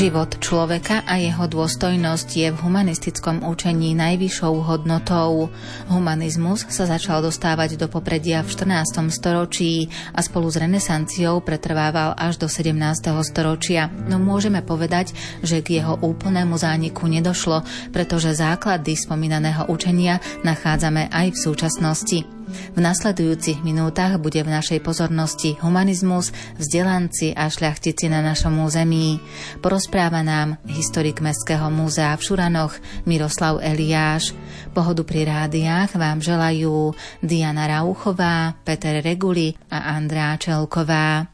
Život človeka a jeho dôstojnosť je v humanistickom učení najvyššou hodnotou. Humanizmus sa začal dostávať do popredia v 14. storočí a spolu s renesanciou pretrvával až do 17. storočia. No môžeme povedať, že k jeho úplnému zániku nedošlo, pretože základy spomínaného učenia nachádzame aj v súčasnosti. V nasledujúcich minútach bude v našej pozornosti humanizmus, vzdelanci a šľachtici na našom území. Porozpráva nám historik Mestského múzea v Šuranoch Miroslav Eliáš. Pohodu pri rádiách vám želajú Diana Rauchová, Peter Reguli a Andrea Čelková.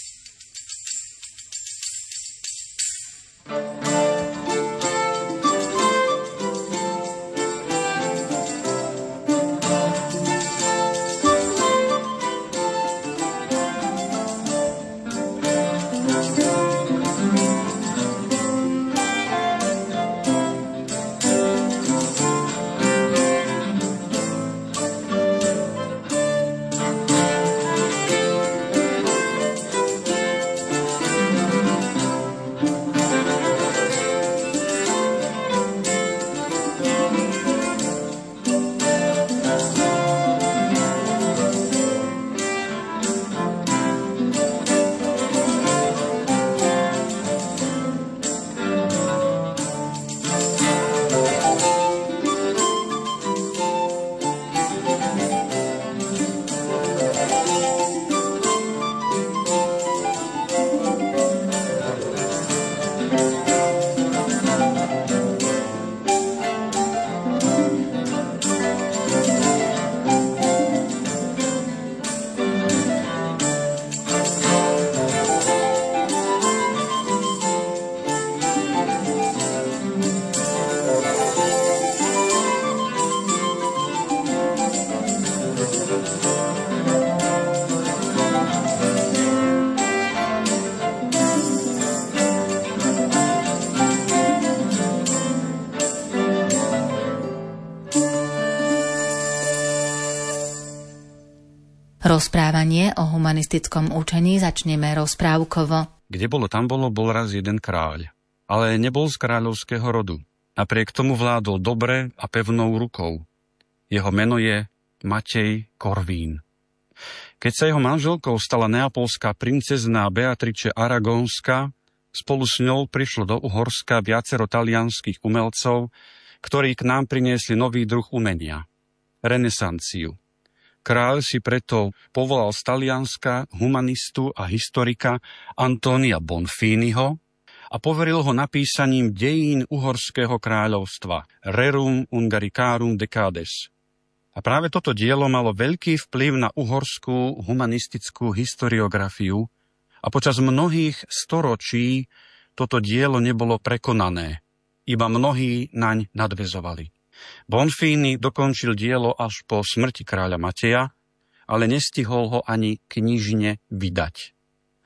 Rozprávanie o humanistickom učení začneme rozprávkovo. Kde bolo, tam bol raz jeden kráľ, ale nebol z kráľovského rodu. Napriek tomu vládol dobre a pevnou rukou. Jeho meno je Matej Korvín. Keď sa jeho manželkou stala neapolská princezná Beatrice Aragónska, spolu s ňou prišlo do Uhorska viacero talianskych umelcov, ktorí k nám priniesli nový druh umenia – renesanciu. Kráľ si preto povolal z Talianska humanistu a historika Antonia Bonfiniho a poveril ho napísaním dejín Uhorského kráľovstva Rerum Hungaricarum Decades. A práve toto dielo malo veľký vplyv na uhorskú humanistickú historiografiu a počas mnohých storočí toto dielo nebolo prekonané, iba mnohí naň nadväzovali. Bonfini dokončil dielo až po smrti kráľa Mateja, ale nestihol ho ani knižne vydať.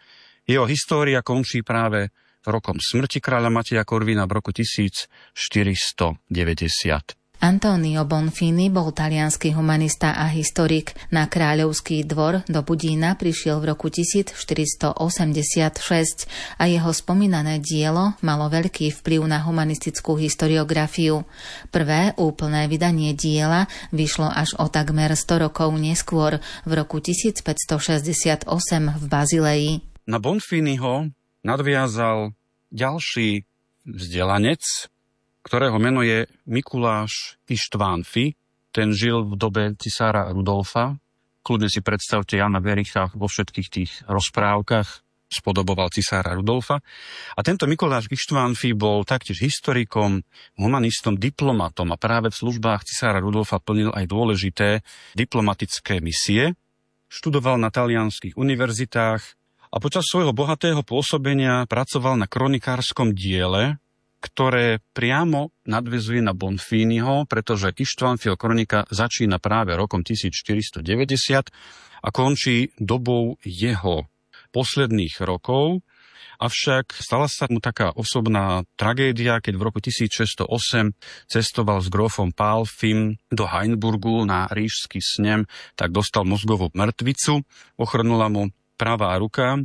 Jeho história končí práve rokom smrti kráľa Mateja Korvína v roku 1490. Antonio Bonfini bol taliansky humanista a historik. Na kráľovský dvor do Budína prišiel v roku 1486 a jeho spomínané dielo malo veľký vplyv na humanistickú historiografiu. Prvé úplné vydanie diela vyšlo až o takmer 100 rokov neskôr, v roku 1568 v Bazileji. Na Bonfiniho nadviazal ďalší vzdelanec, ktorého meno je Mikuláš Ištvánfi. Ten žil v dobe cisára Rudolfa. Kľudne si predstavte Jana Vericha vo všetkých tých rozprávkach, spodoboval cisára Rudolfa. A tento Mikuláš Ištvánfi bol taktiež historikom, humanistom, diplomatom a práve v službách cisára Rudolfa plnil aj dôležité diplomatické misie. Študoval na talianskych univerzitách a počas svojho bohatého pôsobenia pracoval na kronikárskom diele, ktoré priamo nadväzuje na Bonfiniho, pretože Ištvánfiho kronika začína práve rokom 1490 a končí dobou jeho posledných rokov. Avšak stala sa mu taká osobná tragédia, keď v roku 1608 cestoval s grófom Pálfim do Hainburgu na ríšsky snem, tak dostal mozgovú mŕtvicu, ochrnula mu pravá ruka,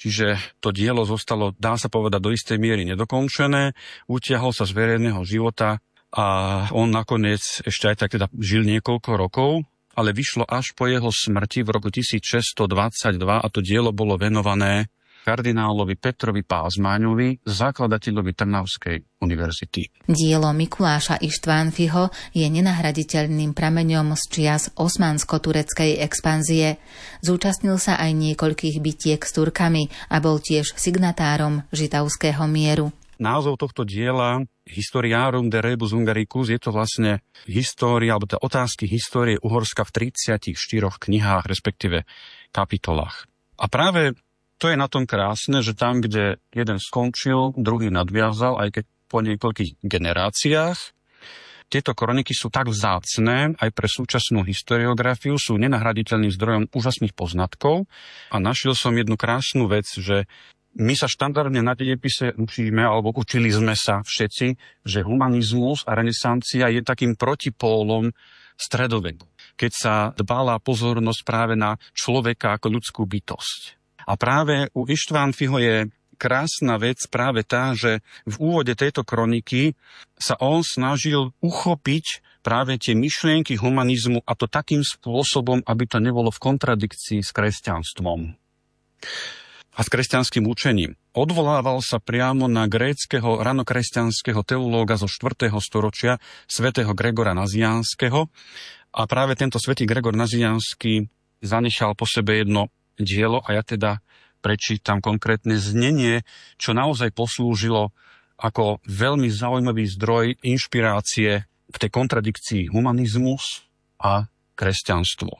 čiže to dielo zostalo, dá sa povedať, do istej miery nedokončené, utiahol sa z verejného života a on nakoniec ešte aj tak teda žil niekoľko rokov, ale vyšlo až po jeho smrti v roku 1622 a to dielo bolo venované kardinálovi Petrovi Pázmáňovi, zakladateľovi Trnavskej univerzity. Dielo Mikuláša Ištvánfiho je nenahraditeľným prameňom z čias osmansko-tureckej expanzie. Zúčastnil sa aj niekoľkých bitiek s Turkami a bol tiež signatárom Žitavského mieru. Názov tohto diela Historiarum de Rebus Hungaricus je to vlastne história, alebo tá otázky histórie Uhorska v 34 knihách, respektíve kapitolách. A práve to je na tom krásne, že tam, kde jeden skončil, druhý nadviazal, aj keď po niekoľkých generáciách. Tieto kroniky sú tak vzácne, aj pre súčasnú historiografiu, sú nenahraditeľným zdrojom úžasných poznatkov. A našiel som jednu krásnu vec, že my sa štandardne na dejepise učíme, alebo učili sme sa všetci, že humanizmus a renesancia je takým protipólom stredoveku, keď sa dbala pozornosť práve na človeka ako ľudskú bytosť. A práve u Ištvánfiho je krásna vec práve tá, že v úvode tejto kroniky sa on snažil uchopiť práve tie myšlienky humanizmu a to takým spôsobom, aby to nebolo v kontradikcii s kresťanstvom a s kresťanským učením. Odvolával sa priamo na gréckeho ranokresťanského teológa zo 4. storočia, svätého Gregora Nazianského. A práve tento svätý Gregor Naziansky zanechal po sebe jedno dielo a ja teda prečítam konkrétne znenie, čo naozaj poslúžilo ako veľmi zaujímavý zdroj inšpirácie v tej kontradikcii humanizmus a kresťanstvo.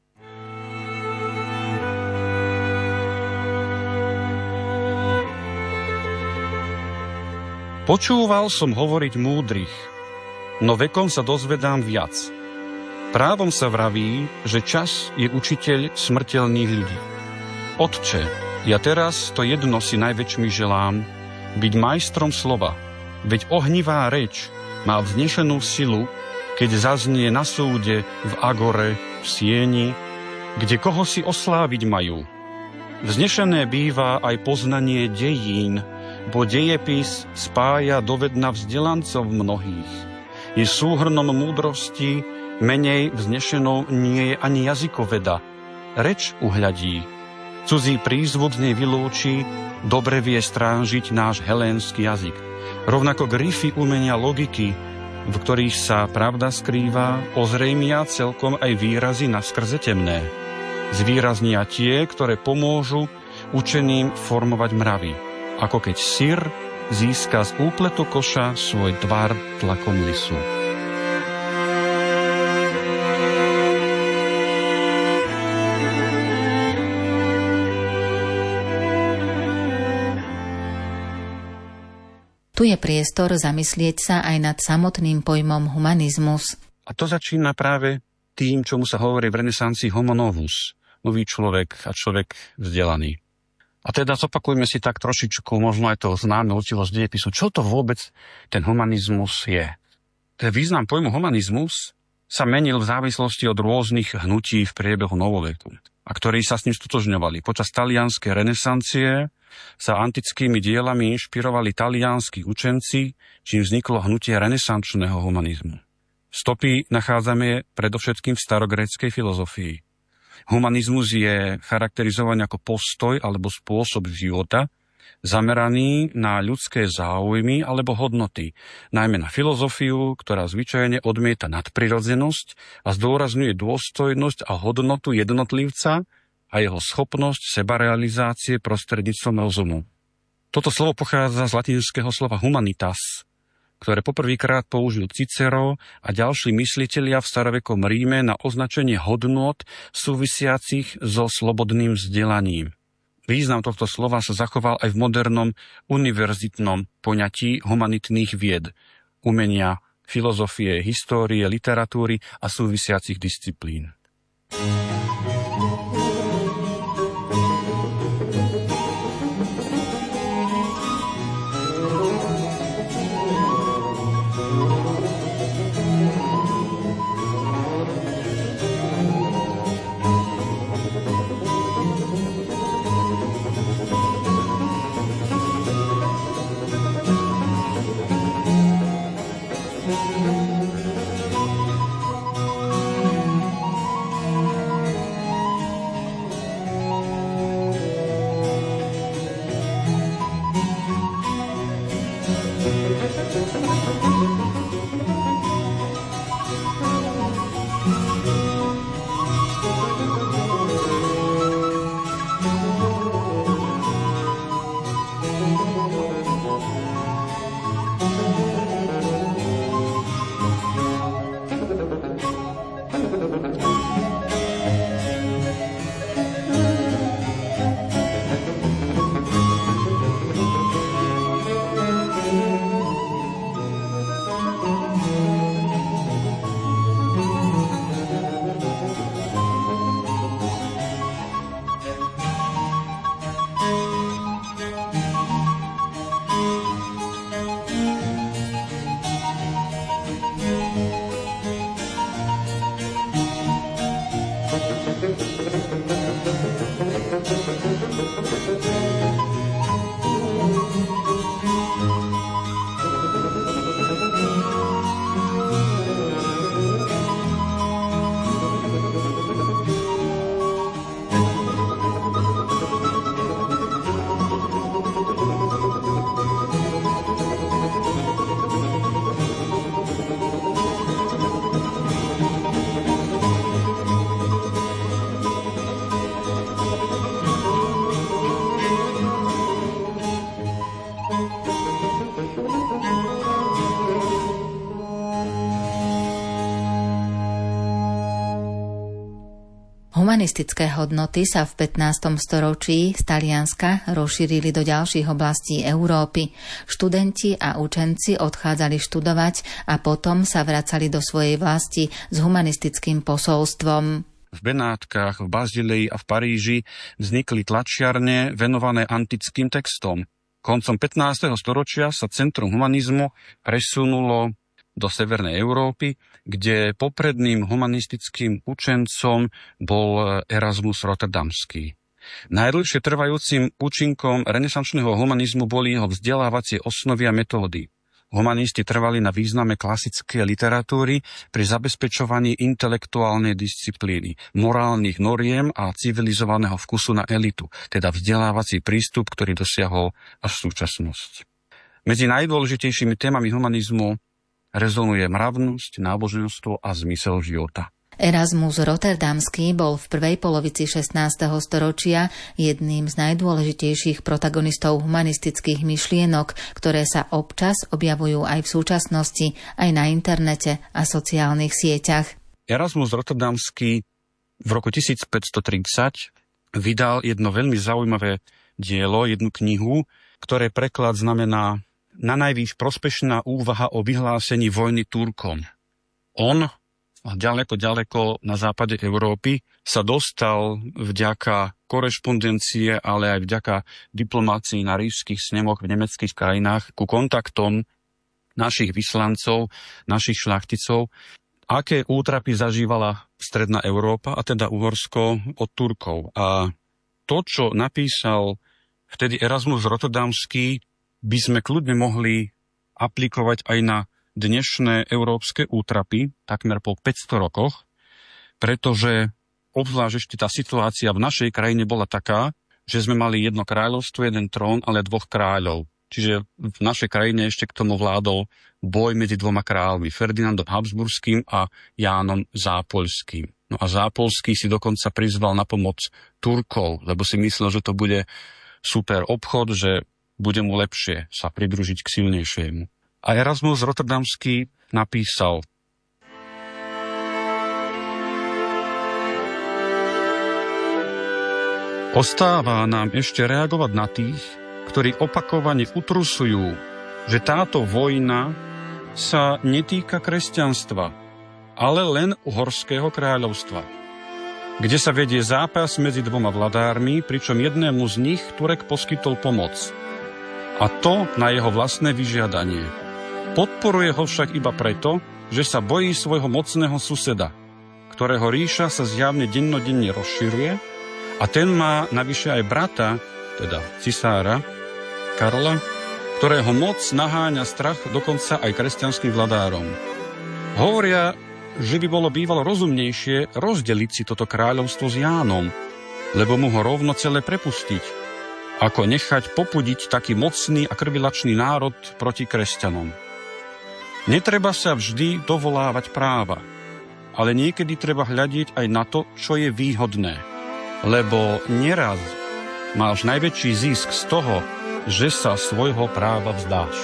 Počúval som hovoriť múdrych, no vekom sa dozvedám viac. Právom sa vraví, že čas je učiteľ smrteľných ľudí. Otče, ja teraz to jedno si najväčšmi želám, byť majstrom slova, veď ohnivá reč má vznešenú silu, keď zaznie na súde v agore, v sieni, kde koho si osláviť majú. Vznešené býva aj poznanie dejín, bo dejepis spája dovedna vzdelancov mnohých. Je súhrnom múdrosti, menej vznešenou nie je ani jazykoveda. Reč uhľadí. Cudzí prízvuk z nej vylúči, dobre vie strážiť náš helénsky jazyk. Rovnako grify umenia logiky, v ktorých sa pravda skrýva, ozrejmia celkom aj výrazy naskrze temné. Zvýraznia tie, ktoré pomôžu učeným formovať mravy. Ako keď syr získa z úpletu koša svoj tvar tlakom lisu. Tu je priestor zamyslieť sa aj nad samotným pojmom humanizmus. A to začína práve tým, čomu sa hovorí v renesancii homo novus, nový človek a človek vzdelaný. A teda zopakujme si tak trošičku, možno aj to známe učivo z dejepisu, čo to vôbec ten humanizmus je. Ten význam pojmu humanizmus sa menil v závislosti od rôznych hnutí v priebehu novoveku, a ktorí sa s ním stotožňovali. Počas talianskej renesancie sa antickými dielami inšpirovali talianskí učenci, čím vzniklo hnutie renesančného humanizmu. Stopy nachádzame predovšetkým v starogréckej filozofii. Humanizmus je charakterizovaný ako postoj alebo spôsob života, zameraný na ľudské záujmy alebo hodnoty, najmä na filozofiu, ktorá zvyčajne odmieta nadprirodzenosť a zdôrazňuje dôstojnosť a hodnotu jednotlivca a jeho schopnosť sebarealizácie prostredníctvom rozumu. Toto slovo pochádza z latinského slova humanitas, ktoré poprvýkrát použil Cicero a ďalší myslitelia v starovekom Ríme na označenie hodnôt súvisiacich so slobodným vzdelaním. Význam tohto slova sa zachoval aj v modernom univerzitnom poňatí humanitných vied, umenia, filozofie, histórie, literatúry a súvisiacich disciplín. Humanistické hodnoty sa v 15. storočí z Talianska rozšírili do ďalších oblastí Európy. Študenti a učenci odchádzali študovať a potom sa vracali do svojej vlasti s humanistickým posolstvom. V Benátkach, v Bazílii a v Paríži vznikli tlačiarne venované antickým textom. Koncom 15. storočia sa centrum humanizmu presunulo do Severnej Európy, kde popredným humanistickým učencom bol Erasmus Rotterdamský. Najdlhšie trvajúcim účinkom renesančného humanizmu boli jeho vzdelávacie osnovy a metódy. Humanisti trvali na význame klasickej literatúry pri zabezpečovaní intelektuálnej disciplíny, morálnych noriem a civilizovaného vkusu na elitu, teda vzdelávací prístup, ktorý dosiahol až súčasnosť. Medzi najdôležitejšími témami humanizmu rezonuje mravnosť, náboženstvo a zmysel života. Erasmus Rotterdamský bol v prvej polovici 16. storočia jedným z najdôležitejších protagonistov humanistických myšlienok, ktoré sa občas objavujú aj v súčasnosti, aj na internete a sociálnych sieťach. Erasmus Rotterdamský v roku 1530 vydal jedno veľmi zaujímavé dielo, jednu knihu, ktoré preklad znamená Na najvýš prospešná úvaha o vyhlásení vojny Turkom. On ďaleko na západe Európy sa dostal vďaka korešpondencie, ale aj vďaka diplomácii na ríšskych snemoch v nemeckých krajinách ku kontaktom našich vyslancov, našich šľachticov, aké útrapy zažívala stredná Európa, a teda Uhorsko od Turkov. A to, čo napísal vtedy Erasmus Rotterdamský, by sme kľudne mohli aplikovať aj na dnešné európske útrapy, takmer po 500 rokoch, pretože obzvlášť ešte tá situácia v našej krajine bola taká, že sme mali jedno kráľovstvo, jeden trón, ale dvoch kráľov. Čiže v našej krajine ešte k tomu vládol boj medzi dvoma kráľmi, Ferdinandom Habsburským a Jánom Zápoľským. No a Zápoľský si dokonca prizval na pomoc Turkov, lebo si myslel, že to bude super obchod, že bude mu lepšie sa pridružiť k silnejšiemu. A Erasmus Rotterdamský napísal: Ostáva nám ešte reagovať na tých, ktorí opakovane utrusujú, že táto vojna sa netýka kresťanstva, ale len Uhorského kráľovstva, kde sa vedie zápas medzi dvoma vladármi, pričom jednému z nich Turek poskytol pomoc. A to na jeho vlastné vyžiadanie. Podporuje ho však iba preto, že sa bojí svojho mocného suseda, ktorého ríša sa zjavne dennodenne rozširuje, a ten má navyše aj brata, teda cisára Karla, ktorého moc naháňa strach dokonca aj kresťanským vladárom. Hovoria, že by bolo bývalo rozumnejšie rozdeliť si toto kráľovstvo s Jánom, lebo mu ho rovno celé prepustiť, ako nechať popudiť taký mocný a krvilačný národ proti kresťanom. Netreba sa vždy dovolávať práva, ale niekedy treba hľadiť aj na to, čo je výhodné. Lebo neraz máš najväčší zisk z toho, že sa svojho práva vzdáš.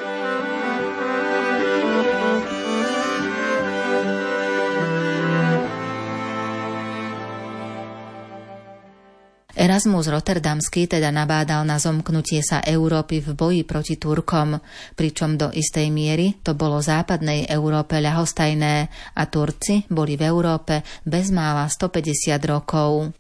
Erasmus Rotterdamský teda nabádal na zomknutie sa Európy v boji proti Turkom, pričom do istej miery to bolo západnej Európe ľahostajné a Turci boli v Európe bezmála 150 rokov.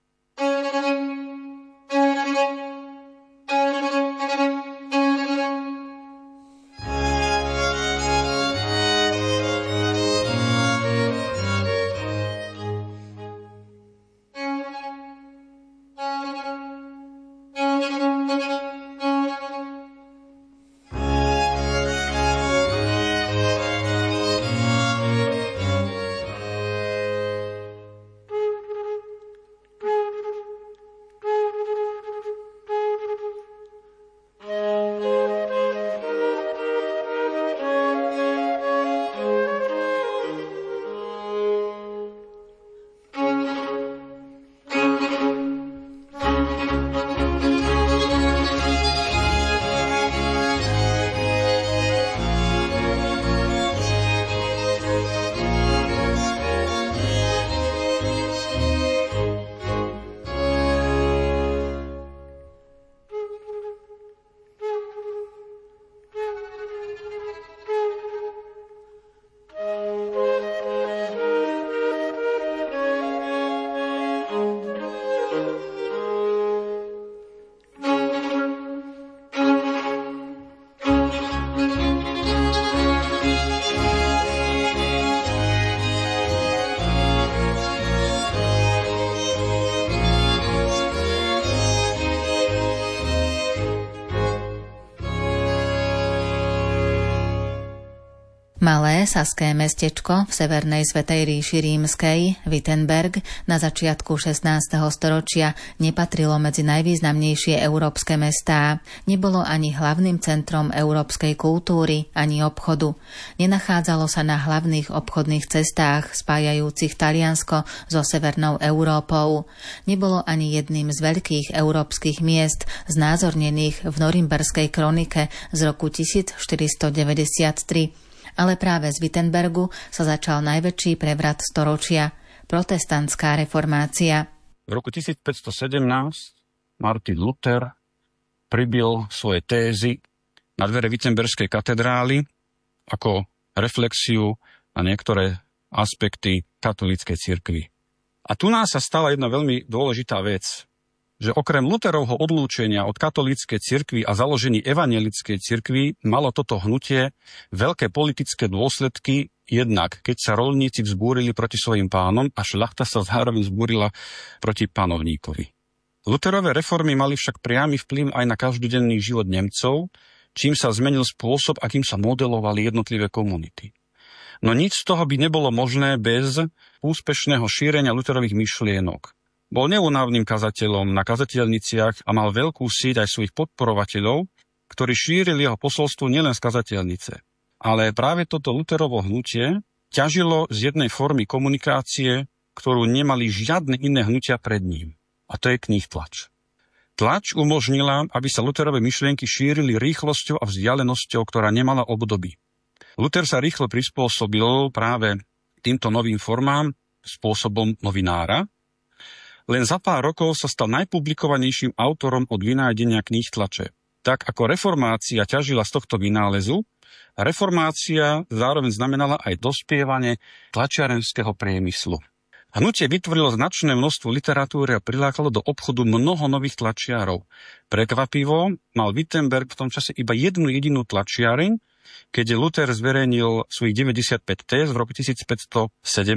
Malé saské mestečko v severnej Svätej ríši rímskej, Wittenberg, na začiatku 16. storočia nepatrilo medzi najvýznamnejšie európske mestá. Nebolo ani hlavným centrom európskej kultúry, ani obchodu. Nenachádzalo sa na hlavných obchodných cestách spájajúcich Taliansko so Severnou Európou. Nebolo ani jedným z veľkých európskych miest znázornených v Norimberskej kronike z roku 1493. Ale práve z Wittenbergu sa začal najväčší prevrat storočia – protestantská reformácia. V roku 1517 Martin Luther pribil svoje tézy na dvere Wittenberskej katedrály ako reflexiu na niektoré aspekty katolíckej cirkvi. A tu nás sa stala jedna veľmi dôležitá vec, že okrem Lutherovho odlúčenia od katolíckej cirkvi a založení evanjelickej cirkvi malo toto hnutie veľké politické dôsledky, jednak keď sa roľníci vzbúrili proti svojim pánom a šľachta sa zároveň vzbúrila proti panovníkovi. Lutherové reformy mali však priamy vplyv aj na každodenný život Nemcov, čím sa zmenil spôsob, akým sa modelovali jednotlivé komunity. No nič z toho by nebolo možné bez úspešného šírenia Lutherových myšlienok. Bol neúnavným kazateľom na kazateľniciach a mal veľkú sieť aj svojich podporovateľov, ktorí šírili jeho posolstvo nielen z kazateľnice. Ale práve toto Lutherovo hnutie ťažilo z jednej formy komunikácie, ktorú nemali žiadne iné hnutia pred ním. A to je knihtlač. Tlač umožnila, aby sa Lutherové myšlienky šírili rýchlosťou a vzdialenosťou, ktorá nemala obdoby. Luther sa rýchlo prispôsobil práve týmto novým formám spôsobom novinára. Len za pár rokov sa stal najpublikovanejším autorom od vynájdenia kníh tlače. Tak ako reformácia ťažila z tohto vynálezu, reformácia zároveň znamenala aj dospievanie tlačiarenského priemyslu. Hnutie vytvorilo značné množstvo literatúry a prilákalo do obchodu mnoho nových tlačiarov. Prekvapivo mal Wittenberg v tom čase iba jednu jedinú tlačiareň, keď Luther zverejnil svojich 95 téz v roku 1517,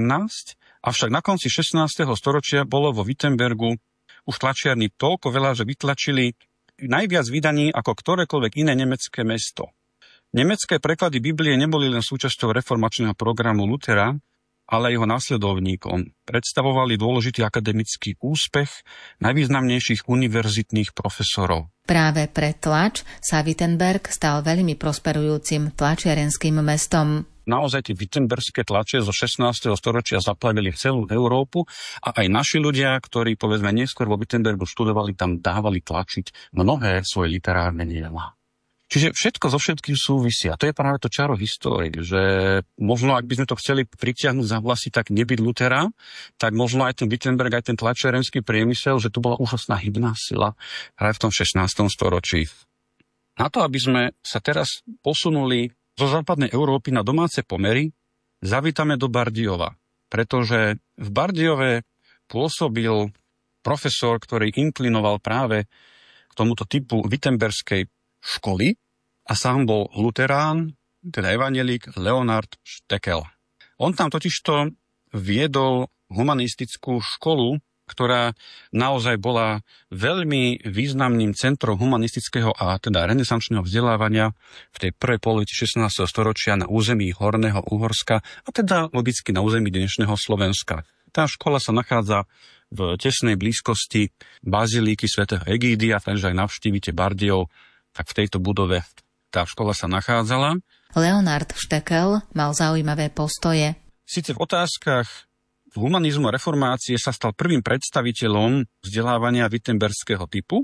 avšak na konci 16. storočia bolo vo Wittenbergu už tlačiarní toľko veľa, že vytlačili najviac vydaní ako ktorékoľvek iné nemecké mesto. Nemecké preklady Biblie neboli len súčasťou reformačného programu Luthera, ale jeho nasledovníkom. Predstavovali dôležitý akademický úspech najvýznamnejších univerzitných profesorov. Práve pre tlač sa Wittenberg stal veľmi prosperujúcim tlačiarenským mestom. Naozaj tie wittenbergské tlače zo 16. storočia zaplavili celú Európu a aj naši ľudia, ktorí povedzme neskôr vo Wittenbergu študovali, tam dávali tlačiť mnohé svoje literárne diela. Čiže všetko so všetkým súvisia. To je práve to čaro histórie, že možno, ak by sme to chceli pritiahnuť za vlasy, tak nebyť Lutera, tak možno aj ten Wittenberg, aj ten tlačiarenský priemysel, že tu bola úžasná hybná sila práve v tom 16. storočí. Na to, aby sme sa teraz posunuli zo západnej Európy na domáce pomery, zavítame do Bardejova, pretože v Bardejove pôsobil profesor, ktorý inklinoval práve k tomuto typu wittenberskej školy a sám bol luterán, teda evanjelík Leonard Stekel. On tam totižto viedol humanistickú školu, ktorá naozaj bola veľmi významným centrom humanistického a teda renesančného vzdelávania v tej prvej polovici 16. storočia na území Horného Uhorska a teda logicky na území dnešného Slovenska. Tá škola sa nachádza v tesnej blízkosti bazilíky svätého Egídia, takže ak navštívite Bardejov, tak v tejto budove tá škola sa nachádzala. Leonard Stekel mal zaujímavé postoje. Sice v otázkach humanizmu a reformácie sa stal prvým predstaviteľom vzdelávania wittenberského typu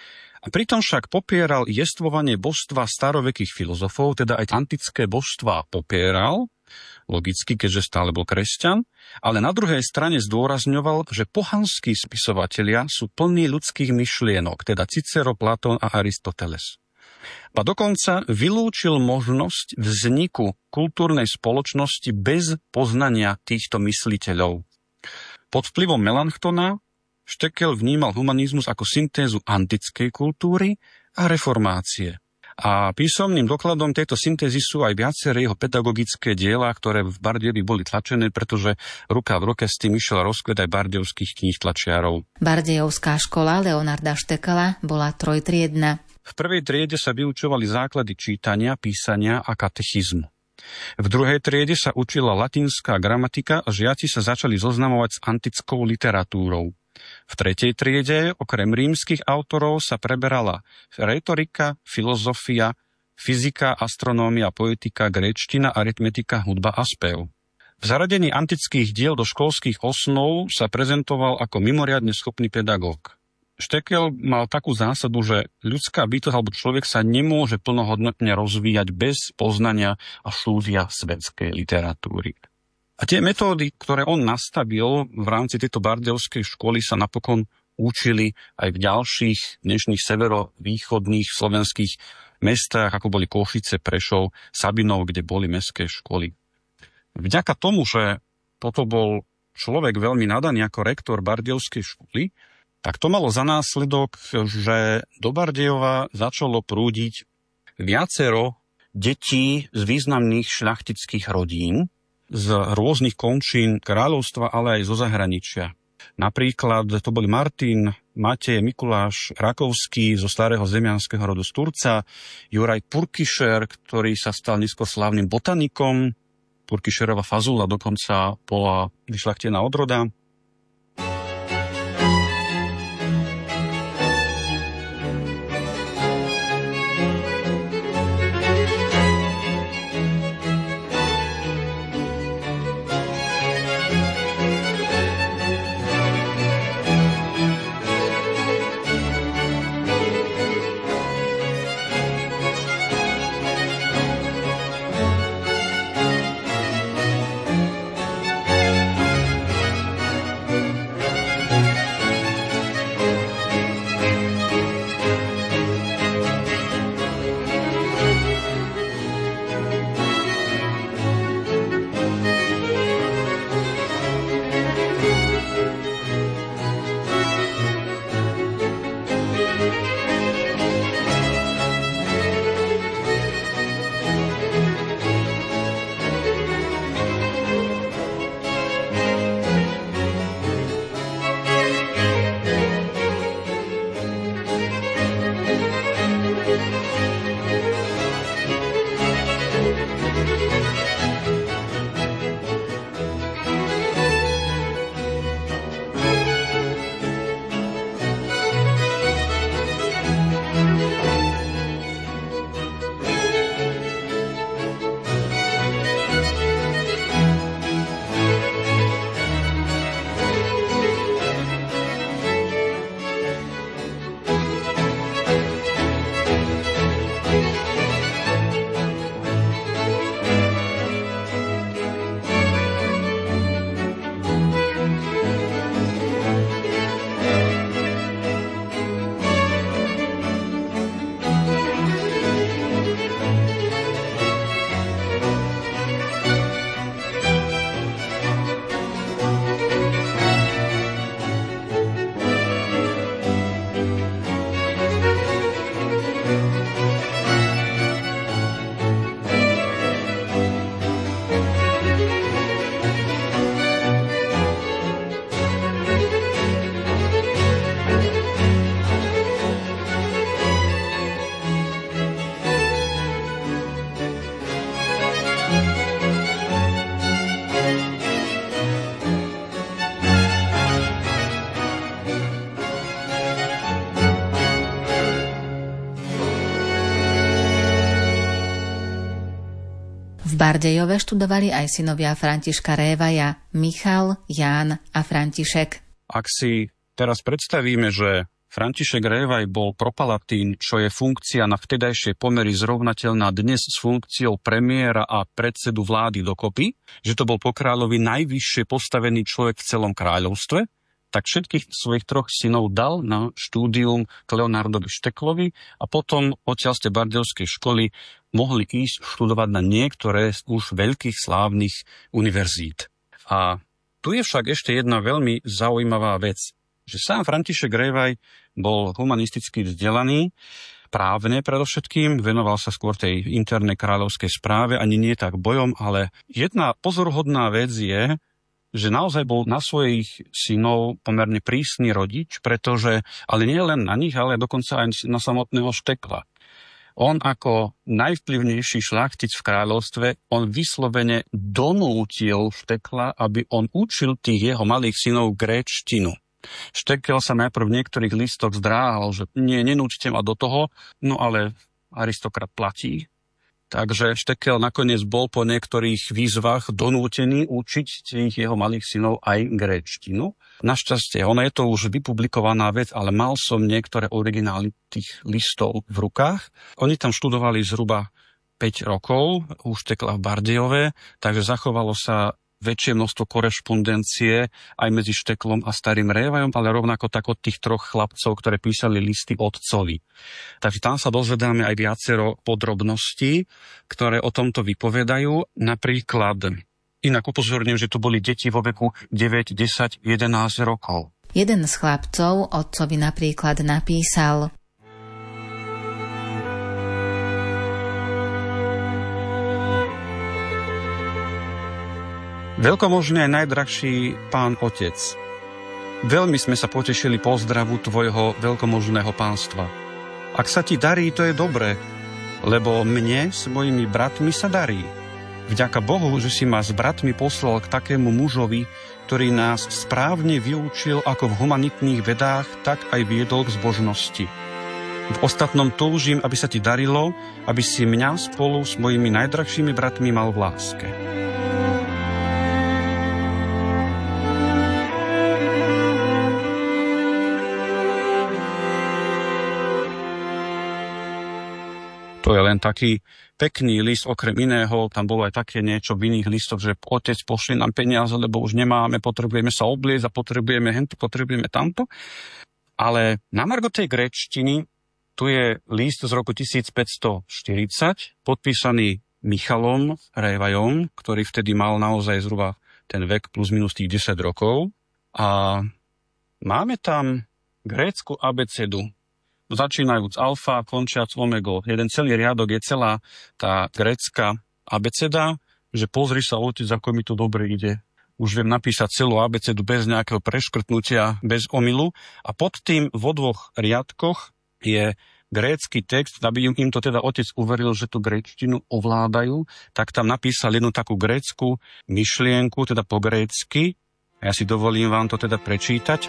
a pritom však popieral jestvovanie božstva starovekých filozofov, teda aj antické božstvá popieral, logicky, keďže stále bol kresťan, ale na druhej strane zdôrazňoval, že pohanskí spisovatelia sú plní ľudských myšlienok, teda Cicero, Platón a Aristoteles. A dokonca vylúčil možnosť vzniku kultúrnej spoločnosti bez poznania týchto mysliteľov. Pod vplyvom Melanchtona Stekel vnímal humanizmus ako syntézu antickej kultúry a reformácie. A písomným dokladom tejto syntézy sú aj viaceré jeho pedagogické diela, ktoré v Bardejovi boli tlačené, pretože ruka v ruke s tým išiel rozkvet aj bardejovských kníh tlačiarov. Bardejovská škola Leonarda Štekela bola trojtriedna. V prvej triede sa vyučovali základy čítania, písania a katechizmu. V druhej triede sa učila latinská gramatika a žiaci sa začali zoznamovať s antickou literatúrou. V tretej triede, okrem rímskych autorov, sa preberala retorika, filozofia, fyzika, astronómia, poetika, gréčtina, aritmetika, hudba a spev. V zaradení antických diel do školských osnov sa prezentoval ako mimoriadne schopný pedagóg. Stekel mal takú zásadu, že ľudská bytosť alebo človek sa nemôže plnohodnotne rozvíjať bez poznania a štúdia svetskej literatúry. A tie metódy, ktoré on nastavil v rámci tejto bardejovskej školy, sa napokon učili aj v ďalších dnešných severovýchodných slovenských mestách, ako boli Košice, Prešov, Sabinov, kde boli mestské školy. Vďaka tomu, že toto bol človek veľmi nadaný ako rektor bardejovskej školy, tak to malo za následok, že do Bardejova začalo prúdiť viacero detí z významných šľachtických rodín, z rôznych končín kráľovstva, ale aj zo zahraničia. Napríklad to boli Martin, Matej, Mikuláš Rakovský zo starého zemianskeho rodu z Turca, Juraj Purkyšer, ktorý sa stal neskôr slávnym botanikom, Purkyšerova fazula dokonca bola vyšľachtená odroda. Bardejove študovali aj synovia Františka Révaja, Michal, Ján a František. Ak si teraz predstavíme, že František Révaj bol propalatín, čo je funkcia na vtedajšie pomery zrovnateľná dnes s funkciou premiéra a predsedu vlády dokopy, že to bol po kráľovi najvyššie postavený človek v celom kráľovstve, tak všetkých svojich 3 synov dal na štúdium k Leonardovi Šteklovi a potom odtiaľ z tej bardejovskej školy mohli ísť študovať na niektoré z už veľkých slávnych univerzít. A tu je však ešte jedna veľmi zaujímavá vec, že sám František Révaj bol humanisticky vzdelaný, právne predovšetkým, venoval sa skôr tej internej kráľovskej správe, ani nie tak bojom, ale jedna pozoruhodná vec je, že naozaj bol na svojich synov pomerne prísny rodič, pretože, ale nie len na nich, ale dokonca aj na samotného Štekla. On ako najvplyvnejší šľachtic v kráľovstve, on vyslovene donútil Štekla, aby on učil tých jeho malých synov gréčtinu. Štekel sa najprv v niektorých listoch zdráhal, že nenúčte ma do toho, no ale aristokrat platí. Takže Štekel nakoniec bol po niektorých výzvach donútený učiť tých jeho malých synov aj gréčtinu. Našťastie, ono je to už vypublikovaná vec, ale mal som niektoré originály tých listov v rukách. Oni tam študovali zhruba 5 rokov u Štekla v Bardejove, takže zachovalo sa väčšie množstvo korešpondencie aj medzi Šteklom a starým Révajom, ale rovnako tak od tých 3 chlapcov, ktoré písali listy otcovi. Takže tam sa dozvedáme aj viacero podrobností, ktoré o tomto vypovedajú. Napríklad, inak upozorňujem, že to boli deti vo veku 9, 10, 11 rokov. Jeden z chlapcov otcovi napríklad napísal: Veľkomožný aj najdrahší pán otec, veľmi sme sa potešili pozdravu tvojho veľkomožného pánstva. Ak sa ti darí, to je dobré, lebo mne s mojimi bratmi sa darí. Vďaka Bohu, že si ma s bratmi poslal k takému mužovi, ktorý nás správne vyučil ako v humanitných vedách, tak aj viedol k zbožnosti. V ostatnom túžim, aby sa ti darilo, aby si mňa spolu s mojimi najdrahšími bratmi mal v láske. To je len taký pekný list, okrem iného, tam bolo aj také niečo v iných listoch, že otec, pošli nám peniaze, lebo už nemáme, potrebujeme sa obliecť a potrebujeme hento, potrebujeme tamto. Ale na margo tej gréčtiny, tu je list z roku 1540, podpísaný Michalom Révajom, ktorý vtedy mal naozaj zhruba ten vek plus minus tých 10 rokov. A máme tam grécku abecedu, začínajúc alfa, končiac omego. Jeden celý riadok je celá tá grécka abeceda, že pozri sa, otec, ako mi to dobre ide. Už viem napísať celú abecedu bez nejakého preškrtnutia, bez omylu. A pod tým vo 2 riadkoch je grécky text, aby im to teda otec uveril, že tú gréčtinu ovládajú, tak tam napísal jednu takú grécku myšlienku, teda po grécky. Ja si dovolím vám to teda prečítať.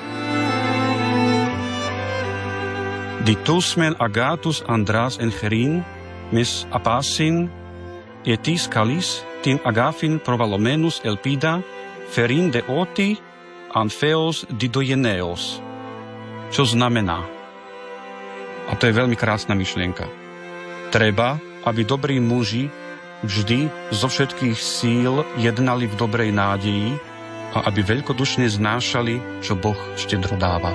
Ditusmen agatus andras en cherin, mes apasin, etis calis, tin agafin provalomenus elpida, ferin de oti, anfeos didojeneos. Čo znamená? A to je veľmi krásna myšlienka. Treba, aby dobrí muži vždy zo všetkých síl jednali v dobrej nádeji a aby veľkodušne znášali, čo Boh štedro dáva.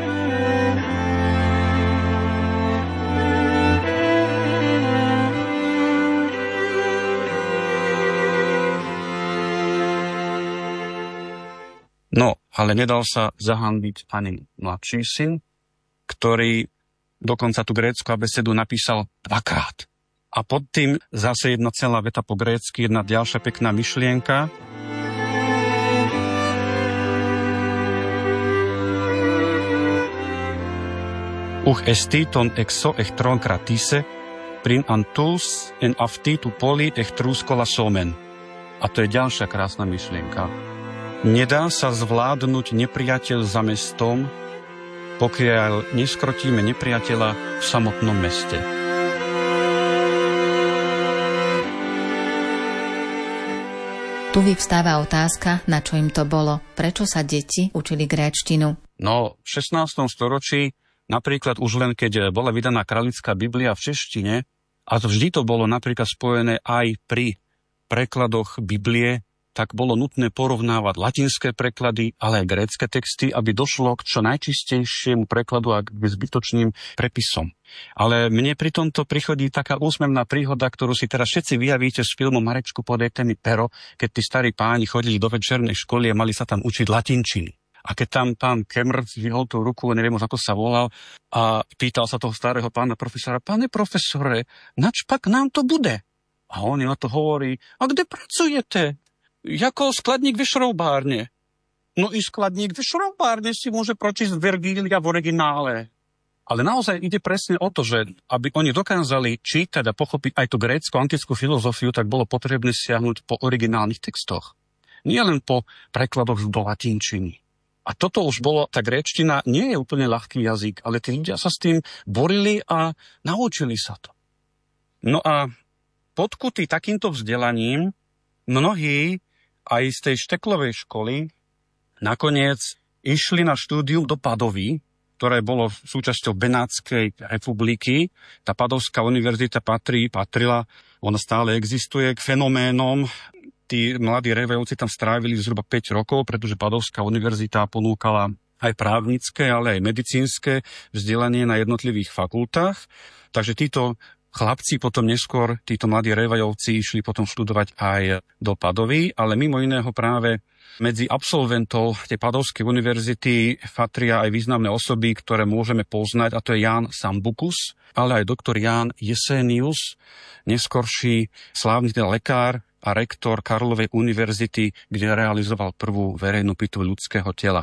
No, ale nedal sa zahanbiť ani mladší syn, ktorý dokonca tú grécku abecedu napísal 2-krát. A pod tým zase jedna celá veta po grécky, jedna ďalšia pekná myšlienka. Uch estiton exo echtron kratise, prin antus en aftitu poli echtrus kolasomen. A to je ďalšia krásna myšlienka. Nedá sa zvládnuť nepriateľ za mestom, pokiaľ neskrotíme nepriateľa v samotnom meste. Tu vyvstáva otázka, na čo im to bolo. Prečo sa deti učili gréčtinu? No, v 16. storočí, napríklad už len keď bola vydaná Kráľovská Biblia v češtine, a to vždy to bolo napríklad spojené aj pri prekladoch Biblie, tak bolo nutné porovnávať latinské preklady, ale aj grécke texty, aby došlo k čo najčistejšiemu prekladu a k zbytočným prepisom. Ale mne pri tomto prichodí taká úsmevná príhoda, ktorú si teraz všetci vyjavíte z filmu Marečku, podajte mi pero, keď tí starí páni chodili do večernej školy a mali sa tam učiť latinčiny. A keď tam pán Kemr zvihol tú ruku, neviem už ako sa volal, a pýtal sa toho starého pána profesora: Pane profesore, načpak nám to bude? A on na to hovorí: a kde pracujete? Jako skladník ve šroubárne. No i skladník ve šroubárne si môže pročísť Vergília v originále. Ale naozaj ide presne o to, že aby oni dokázali čítať a pochopiť aj tú grécku antickú filozofiu, tak bolo potrebné siahnuť po originálnych textoch. Nie len po prekladoch do latinčiny. A toto už bolo, tá gréčtina nie je úplne ľahký jazyk, ale tí ľudia sa s tým borili a naučili sa to. No a podkutí takýmto vzdelaním mnohí aj z tej šteklovej školy nakoniec išli na štúdium do Padovy, ktoré bolo súčasťou Benátskej republiky. Tá Padovská univerzita patrila, ona stále existuje, k fenoménom. Tí mladí revejovci tam strávili zhruba 5 rokov, pretože Padovská univerzita ponúkala aj právnické, ale aj medicínske vzdelanie na jednotlivých fakultách. Takže títo chlapci potom neskôr, títo mladí revajovci, išli potom študovať aj do Padovy, ale mimo iného práve medzi absolventov tej Padovskej univerzity patria aj významné osoby, ktoré môžeme poznať, a to je Ján Sambucus, ale aj doktor Ján Jesenius, neskorší slávny lekár a rektor Karlovej univerzity, kde realizoval prvú verejnú pitvu ľudského tela.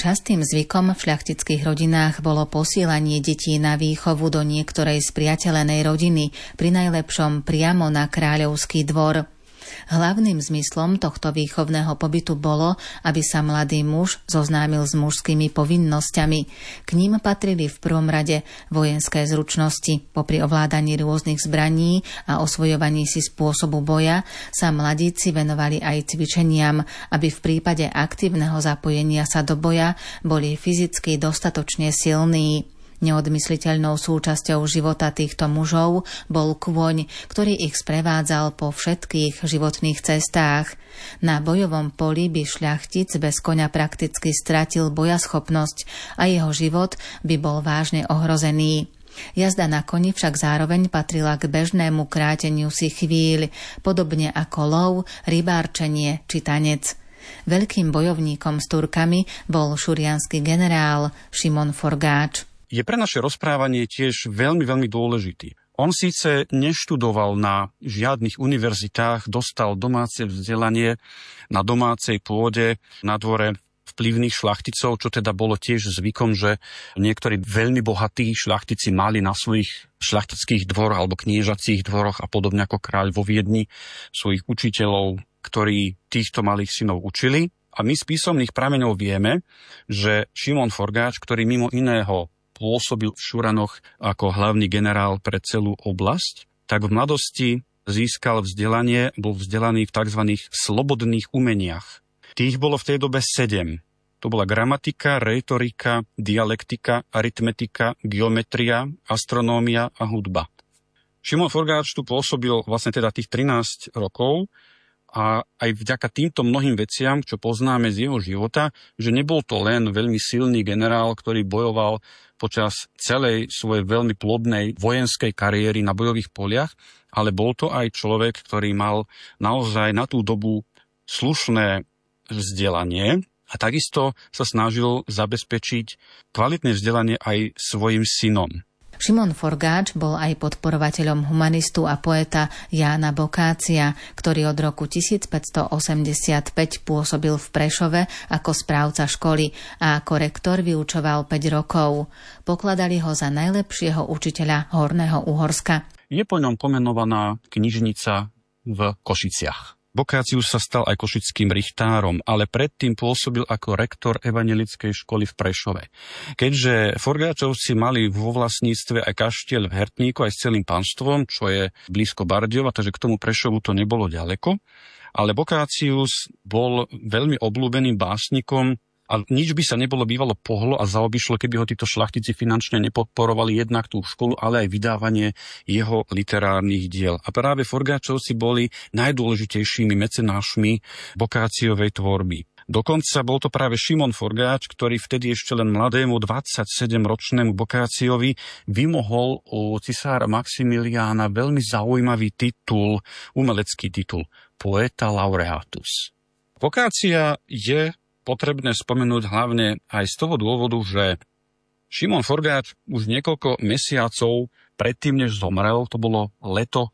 Častým zvykom v šľachtických rodinách bolo posílanie detí na výchovu do niektorej spriateľenej rodiny, pri najlepšom priamo na kráľovský dvor. Hlavným zmyslom tohto výchovného pobytu bolo, aby sa mladý muž zoznámil s mužskými povinnosťami. K ním patrili v prvom rade vojenské zručnosti. Popri ovládaní rôznych zbraní a osvojovaní si spôsobu boja sa mladíci venovali aj cvičeniam, aby v prípade aktívneho zapojenia sa do boja boli fyzicky dostatočne silní. Neodmysliteľnou súčasťou života týchto mužov bol kôň, ktorý ich sprevádzal po všetkých životných cestách. Na bojovom poli by šľachtic bez koňa prakticky stratil bojaschopnosť a jeho život by bol vážne ohrozený. Jazda na koni však zároveň patrila k bežnému kráteniu si chvíľ, podobne ako lov, rybárčenie či tanec. Veľkým bojovníkom s Turkami bol šuriansky generál Šimon Forgáč. Je pre naše rozprávanie tiež veľmi, veľmi dôležitý. On síce neštudoval na žiadnych univerzitách, dostal domáce vzdelanie na domácej pôde na dvore vplyvných šľachticov, čo teda bolo tiež zvykom, že niektorí veľmi bohatí šľachtici mali na svojich šľachtických dvoroch alebo kniežacích dvoroch a podobne ako kráľ vo Viedni svojich učiteľov, ktorí týchto malých synov učili. A my z písomných prameňov vieme, že Šimon Forgáč, ktorý mimo iného pôsobil v Šuranoch ako hlavný generál pre celú oblasť, tak v mladosti získal vzdelanie, bol vzdelaný v tzv. Slobodných umeniach. Tých bolo v tej dobe 7. To bola gramatika, rétorika, dialektika, aritmetika, geometria, astronómia a hudba. Šimon Forgáč tu pôsobil vlastne teda tých 13 rokov a aj vďaka týmto mnohým veciam, čo poznáme z jeho života, že nebol to len veľmi silný generál, ktorý bojoval počas celej svojej veľmi plodnej vojenskej kariéry na bojových poliach, ale bol to aj človek, ktorý mal naozaj na tú dobu slušné vzdelanie a takisto sa snažil zabezpečiť kvalitné vzdelanie aj svojim synom. Šimon Forgáč bol aj podporovateľom humanistu a poeta Jána Bokácia, ktorý od roku 1585 pôsobil v Prešove ako správca školy a ako rektor vyučoval 5 rokov. Pokladali ho za najlepšieho učiteľa Horného Uhorska. Je po ňom pomenovaná knižnica v Košiciach. Bokácius sa stal aj košickým richtárom, ale predtým pôsobil ako rektor evanjelickej školy v Prešove. Keďže Forgáčovci mali vo vlastníctve aj kaštieľ v Hertníku aj s celým panstvom, čo je blízko Bardejova, takže k tomu Prešovu to nebolo ďaleko, ale Bokácius bol veľmi obľúbeným básnikom a nič by sa nebolo bývalo pohlo a zaobišlo, keby ho títo šľachtici finančne nepodporovali jednak tú školu, ale aj vydávanie jeho literárnych diel. A práve Forgáčovci boli najdôležitejšími mecenášmi Bokáciovej tvorby. Dokonca bol to práve Šimon Forgáč, ktorý vtedy ešte len mladému 27-ročnému Bokáciovi vymohol u cisára Maximiliána veľmi zaujímavý titul, umelecký titul, poeta laureatus. Bokácia je potrebné spomenúť hlavne aj z toho dôvodu, že Šimon Forgáč už niekoľko mesiacov predtým, než zomrel, to bolo leto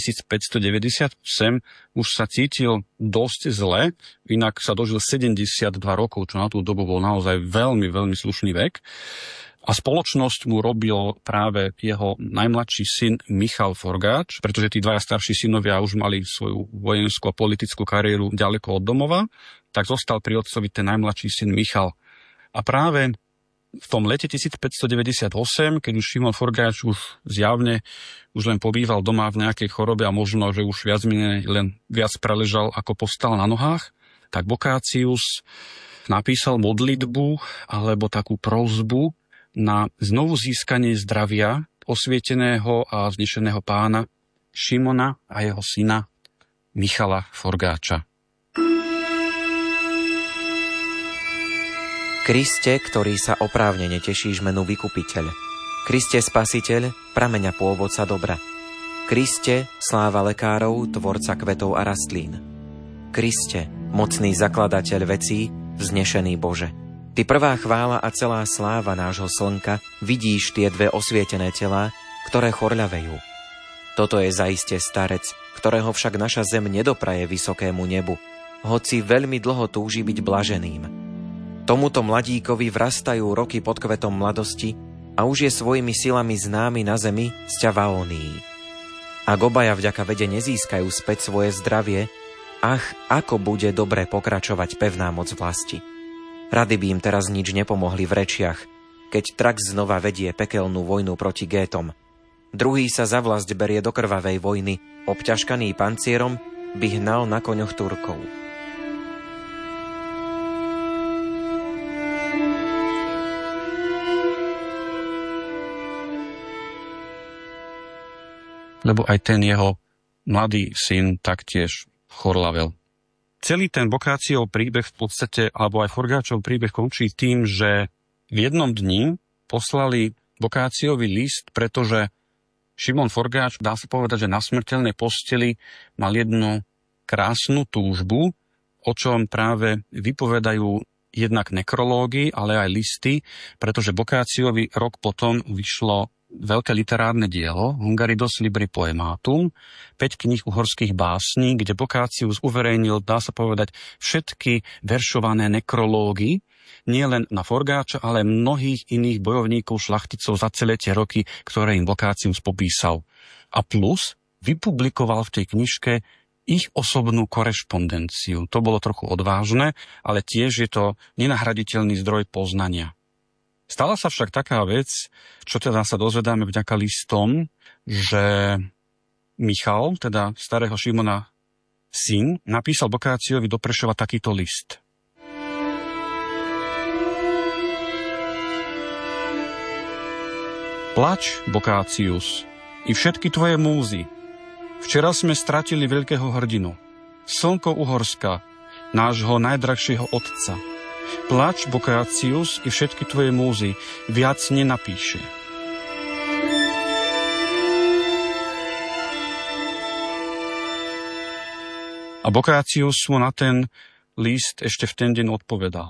1598, už sa cítil dosť zle, inak sa dožil 72 rokov, čo na tú dobu bol naozaj veľmi, veľmi slušný vek. A spoločnosť mu robil práve jeho najmladší syn Michal Forgáč, pretože tí dvaja starší synovia už mali svoju vojenskú a politickú kariéru ďaleko od domova, tak zostal pri otcovi ten najmladší syn Michal. A práve v tom lete 1598, keď už Šimon Forgáč už zjavne už len pobýval doma v nejakej chorobe a možno, že už viac menej len viac preležal, ako postal na nohách, tak Bokácius napísal modlitbu alebo takú prosbu na znovu získanie zdravia osvieteného a vznešeného pána Šimona a jeho syna Michala Forgáča. Kriste, ktorý sa oprávnene tešíš menu Vykupiteľ. Kriste Spasiteľ, prameňa pôvodca dobra. Kriste, sláva lekárov, tvorca kvetov a rastlín. Kriste, mocný zakladateľ vecí, vznešený Bože. Ty prvá chvála a celá sláva nášho slnka, vidíš tie dve osvietené telá, ktoré chorľavejú. Toto je zaiste starec, ktorého však naša zem nedopraje vysokému nebu, hoci veľmi dlho túži byť blaženým. Tomuto mladíkovi vrastajú roky pod kvetom mladosti a už je svojimi silami známy na zemi sťa Vaónii. Ak obaja vďaka vede nezískajú späť svoje zdravie, ako bude dobre pokračovať pevná moc vlasti. Rady by im teraz nič nepomohli v rečiach, keď Trax znova vedie pekelnú vojnu proti Gétom. Druhý sa za vlasť berie do krvavej vojny, obťažkaný pancierom by hnal na koňoch Turkov. Lebo aj ten jeho mladý syn taktiež chorlavel. Celý ten Boccacciov príbeh v podstate, alebo aj Forgáčov príbeh končí tým, že v jednom dni poslali Boccacciovi list, pretože Šimon Forgáč, dá sa povedať, že na smrteľnej posteli mal jednu krásnu túžbu, o čom práve vypovedajú jednak nekrológy, ale aj listy, pretože Boccacciovi rok potom vyšlo veľké literárne dielo Hungaridos Libri Poematum, 5 kníh uhorských básní, kde Boccaccius uverejnil, dá sa povedať, všetky veršované nekrológy, nie len na Forgáča, ale mnohých iných bojovníkov, šlachticov za celé tie roky, ktoré im Boccaccius popísal. A plus vypublikoval v tej knižke ich osobnú korešpondenciu. To bolo trochu odvážne, ale tiež je to nenahraditeľný zdroj poznania. Stala sa však taká vec, čo teda sa dozvedáme vďaka listom, že Michal, teda starého Šimona syn, napísal Boccacciovi do Prešova takýto list. Plač, Boccaccius, i všetky tvoje múzy. Včera sme stratili veľkého hrdinu, slnko Uhorska, nášho najdrahšieho otca. Plač, Boccaccius, i všetky tvoje múzy, viac nenapíše. A Boccaccius mu na ten list ešte v ten deň odpovedal.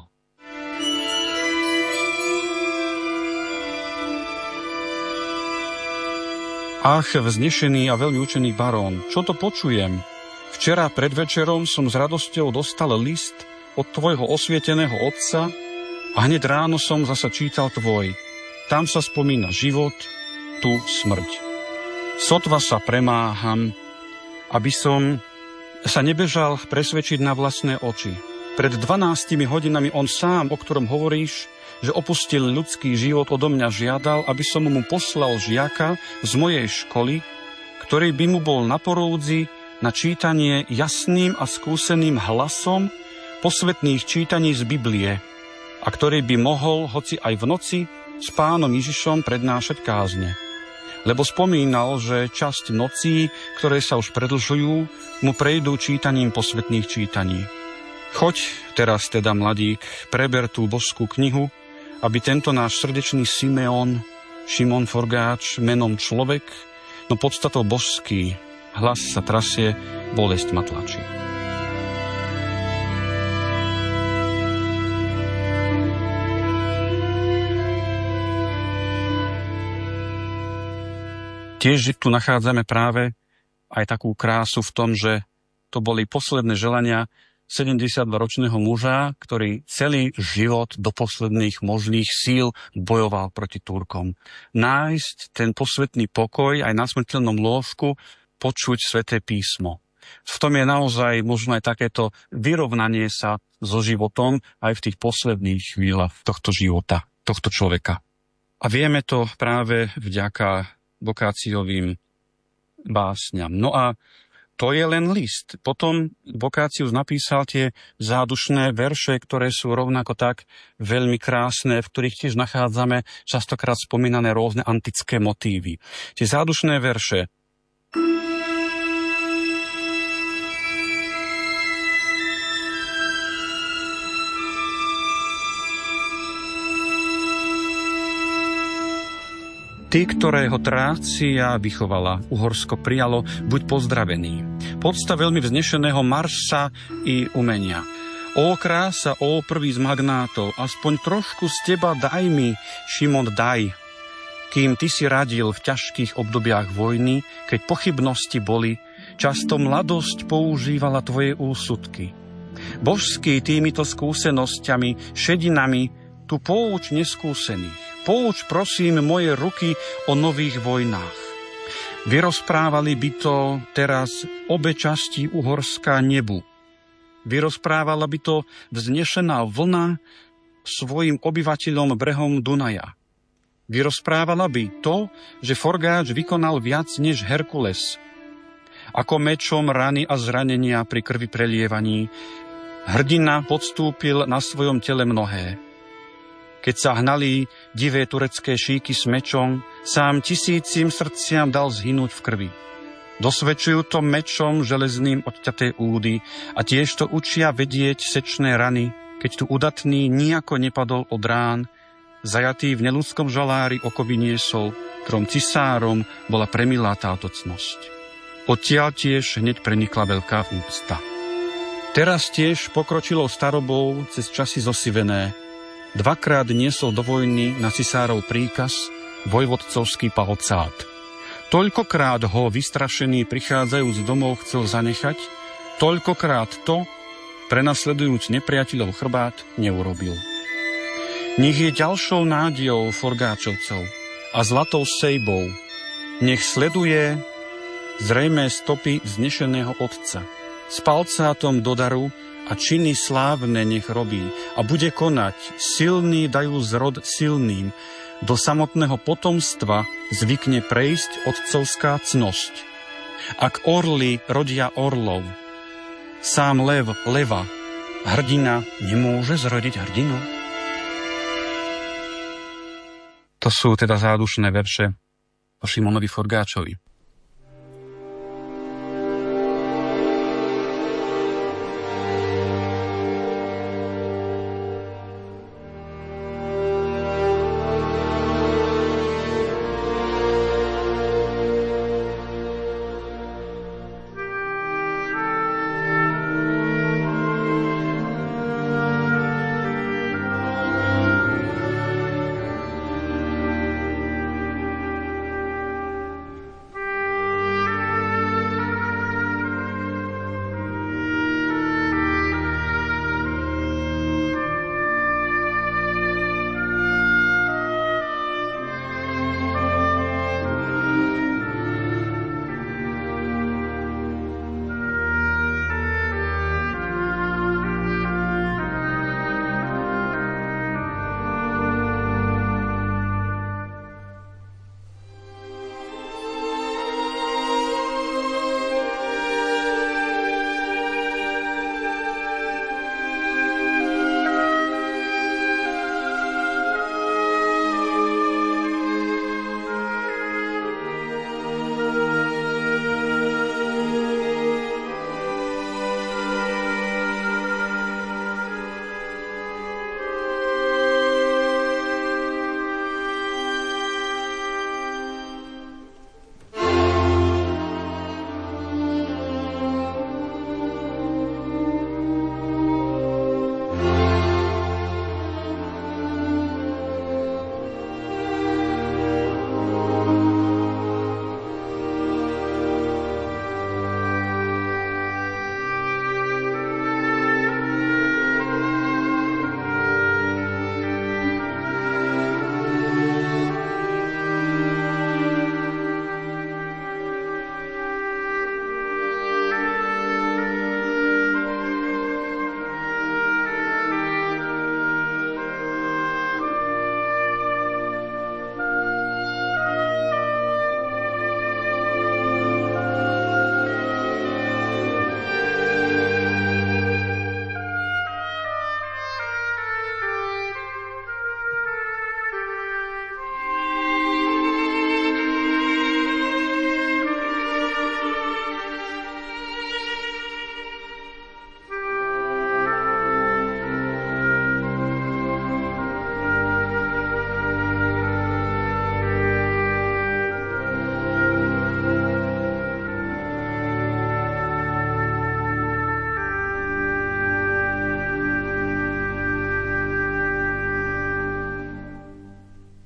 Ach, vznešený a veľmi učený barón, čo to počujem? Včera pred večerom som s radosťou dostal list od tvojho osvieteného otca a hneď ráno som zasa čítal tvoj. Tam sa spomína život, tu smrť. Sotva sa premáham, aby som sa nebežal presvedčiť na vlastné oči. Pred 12 hodinami on sám, o ktorom hovoríš, že opustil ľudský život, odo mňa žiadal, aby som mu poslal žiaka z mojej školy, ktorý by mu bol na porúdzi na čítanie jasným a skúseným hlasom posvetných čítaní z Biblie a ktorý by mohol, hoci aj v noci, s pánom Ježišom prednášať kázne. Lebo spomínal, že časť nocí, ktoré sa už predlžujú, mu prejdú čítaním posvetných čítaní. Choď teraz teda, mladík, preber tú božskú knihu, aby tento náš srdečný Simeon, Šimon Forgáč, menom človek, no podstatou božský, hlas sa trasie, bolesť ma tlačí. Tiež tu nachádzame práve aj takú krásu v tom, že to boli posledné želania 72-ročného muža, ktorý celý život do posledných možných síl bojoval proti Turkom. Nájsť ten posvetný pokoj aj na smrteľnom lôžku, počuť sväté písmo. V tom je naozaj možno aj takéto vyrovnanie sa so životom aj v tých posledných chvíľach tohto života, tohto človeka. A vieme to práve vďaka Boccaciovým básňam. No a to je len list. Potom Boccaccius napísal tie zádušné verše, ktoré sú rovnako tak veľmi krásne, v ktorých tiež nachádzame častokrát spomínané rôzne antické motívy. Tie zádušné verše. Ty, ktorého Trácia vychovala, Uhorsko prijalo, buď pozdravený. Podsta veľmi vznešeného Marsa i umenia. Ó krása, ó prvý z magnátov, aspoň trošku z teba daj mi, Šimon, daj. Kým ty si radil v ťažkých obdobiach vojny, keď pochybnosti boli, často mladosť používala tvoje úsudky. Božský týmito skúsenosťami, šedinami, tu pouč neskúsených. Pouč, prosím, moje ruky o nových vojnách. Vyrozprávali by to teraz obe časti Uhorska nebu. Vyrozprávala by to vznešená vlna svojim obyvateľom brehom Dunaja. Vyrozprávala by to, že Forgáč vykonal viac než Herkules. Ako mečom rany a zranenia pri krvi prelievaní, hrdina podstúpil na svojom tele mnohé. Keď sa hnali divé turecké šíky s mečom, sám tisícim srdciam dal zhynúť v krvi. Dosvedčujú to mečom železným odťaté údy a tiež to učia vedieť sečné rany, keď tu udatný nijako nepadol od rán, zajatý v neľudskom žalári okovy niesol, trom cisárom bola premilá táto cnosť. Odtiaľ tiež hneď prenikla veľká úcta. Teraz tiež pokročilou starobou cez časy zosivené, dvakrát niesol do vojny na cisárov príkaz vojvodcovský Palcát. Toľkokrát ho vystrašený prichádzajúc domov chcel zanechať, toľkokrát to, prenasledujúc nepriateľov chrbát, neurobil. Nech je ďalšou nádejou Forgáčovcov a zlatou sejbou. Nech sleduje zrejmé stopy vznešeného otca. S Palcátom do daru a činy slávne nech robí a bude konať, silný dajú zrod silným, do samotného potomstva zvykne prejsť otcovská cnosť. Ak orly rodia orlov, sám lev leva, hrdina nemôže zrodiť hrdinu? To sú teda zádušné verše o Šimonovi Forgáčovi.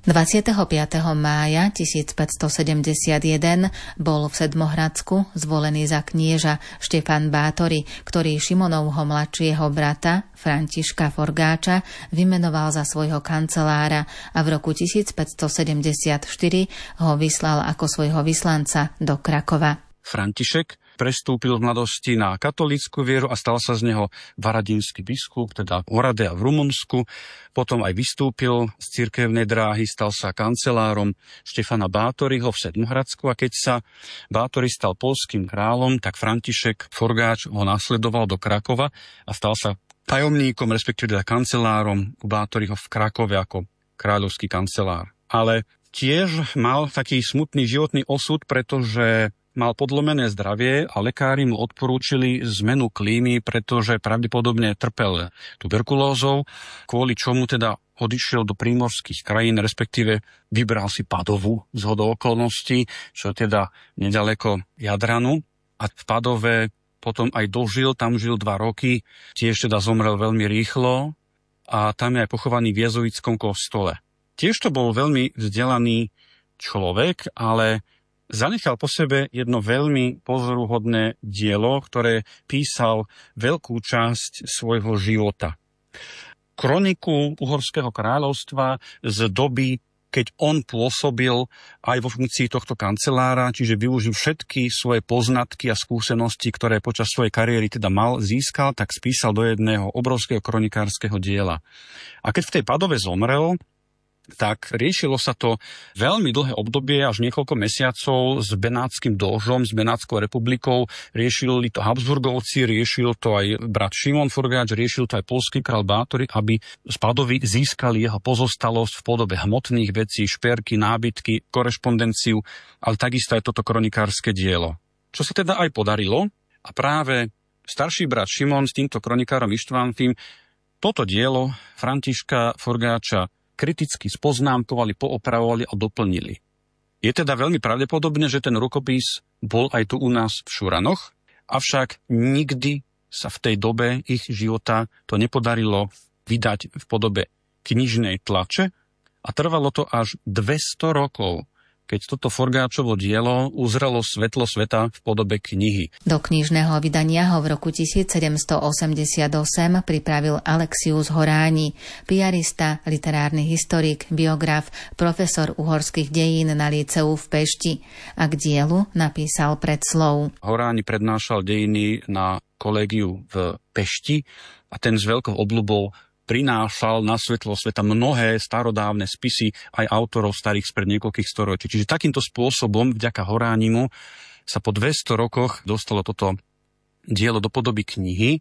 25. mája 1571 bol v Sedmohradsku zvolený za knieža Štefan Bátory, ktorý Šimonovho mladšieho brata Františka Forgáča vymenoval za svojho kancelára a v roku 1574 ho vyslal ako svojho vyslanca do Krakova. František prestúpil v mladosti na katolícku vieru a stal sa z neho varadínsky biskup, teda Oradea v Rumunsku. Potom aj vystúpil z cirkevnej dráhy, stal sa kancelárom Štefana Bátoryho v Sedmohradsku a keď sa Bátory stal poľským kráľom, tak František Forgáč ho nasledoval do Krakova a stal sa tajomníkom, respektíve kancelárom u Bátoryho v Krakove ako kráľovský kancelár. Ale tiež mal taký smutný životný osud, pretože mal podlomené zdravie a lekári mu odporúčili zmenu klímy, pretože pravdepodobne trpel tuberkulózou, kvôli čomu teda odišiel do prímorských krajín, respektíve vybral si Padovu zhodou okolností, čo teda nedaleko Jadranu. A v Padove potom aj dožil, tam žil 2 roky, tiež teda zomrel veľmi rýchlo a tam je aj pochovaný v jezuitskom kostole. Tiež to bol veľmi vzdelaný človek, ale zanechal po sebe jedno veľmi pozoruhodné dielo, ktoré písal veľkú časť svojho života. Kroniku Uhorského kráľovstva z doby, keď on pôsobil aj vo funkcii tohto kancelára, čiže využil všetky svoje poznatky a skúsenosti, ktoré počas svojej kariéry teda získal, tak spísal do jedného obrovského kronikárskeho diela. A keď v tej Padove zomrel, tak riešilo sa to veľmi dlhé obdobie, až niekoľko mesiacov s Benátskym dóžom, s Benátskou republikou. Riešili to Habsburgovci, riešil to aj brat Šimon Forgáč, riešil to aj poľský kráľ Bátory, aby z Padovy získali jeho pozostalosť v podobe hmotných vecí, šperky, nábytky, korešpondenciu, ale takisto aj toto kronikárske dielo. Čo sa teda aj podarilo a práve starší brat Šimon s týmto kronikárom Ištvántim toto dielo Františka Forgáča kriticky spoznámkovali, poopravovali a doplnili. Je teda veľmi pravdepodobné, že ten rukopis bol aj tu u nás v Šuranoch, avšak nikdy sa v tej dobe ich života to nepodarilo vydať v podobe knižnej tlače a trvalo to až 200 rokov, keď toto Forgáčovo dielo uzrelo svetlo sveta v podobe knihy. Do knižného vydania ho v roku 1788 pripravil Alexius Horáni, piarista, literárny historik, biograf, profesor uhorských dejín na líceu v Pešti a k dielu napísal predslov. Horáni prednášal dejiny na kolégiu v Pešti a ten s veľkou obľubou prinášal na svetlo sveta mnohé starodávne spisy aj autorov starých spred niekoľkých storočí. Čiže takýmto spôsobom, vďaka Horánimu, sa po 200 rokoch dostalo toto dielo do podoby knihy,